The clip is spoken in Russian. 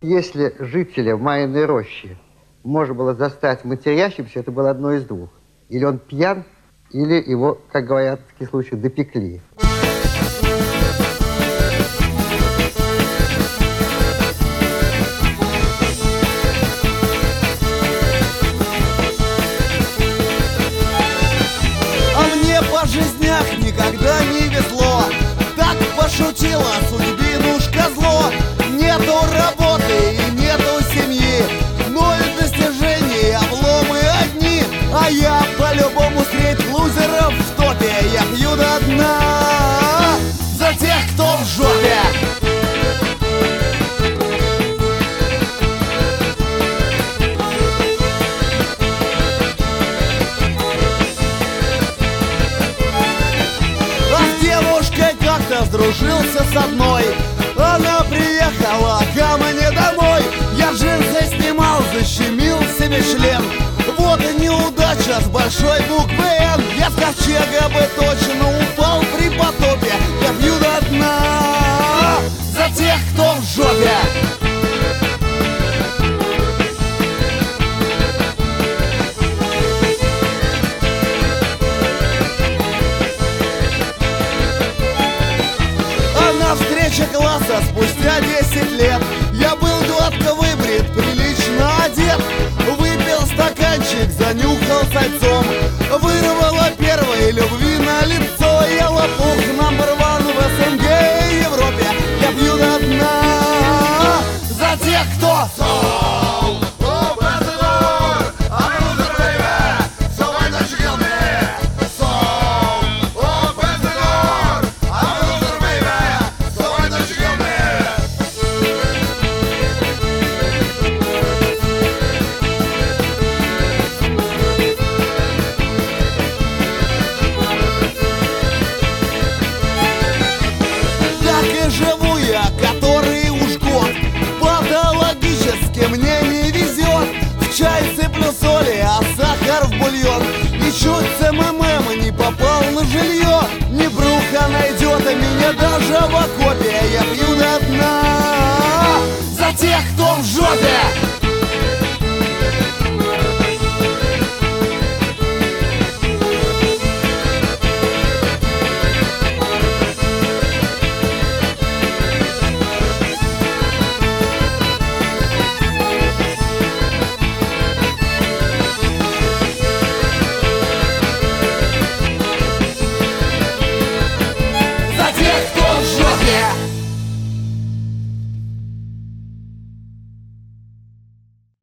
Если жителя Майиной рощи можно было застать матерящимся, это было одно из двух. Или он пьян, или его, как говорят в таких случаях, допекли. А мне по жизнях никогда не везло. Так пошутила судьбинушка зло. Нету работы и нету семьи, ноль достижений, обломы одни. А я по-любому средь лузеров в топе. Я пью до дна за тех, кто в жопе. Как-то сдружился с одной. Она приехала ко мне домой. Я джинсы снимал, защемил себе член. Вот и неудача с большой буквы Н. Я с ковчега бы точно упал при потопе. Я пью до дна за тех, кто в жопе. Встреча класса спустя 10 лет. Я был гладко выбрит, прилично одет. Выпил стаканчик, занюхал сальцом. Вырвала первой любви на лицо. Я лопух номер ван в СНГ и Европе. Я пью до дна за тех, кто живу я, который уж год. Патологически мне не везет. В чай сыплю соли, а сахар в бульон. И чуть с МММ не попал на жилье. Не бруха найдет, а меня даже в окопе. Я пью до дна за тех, кто в жопе.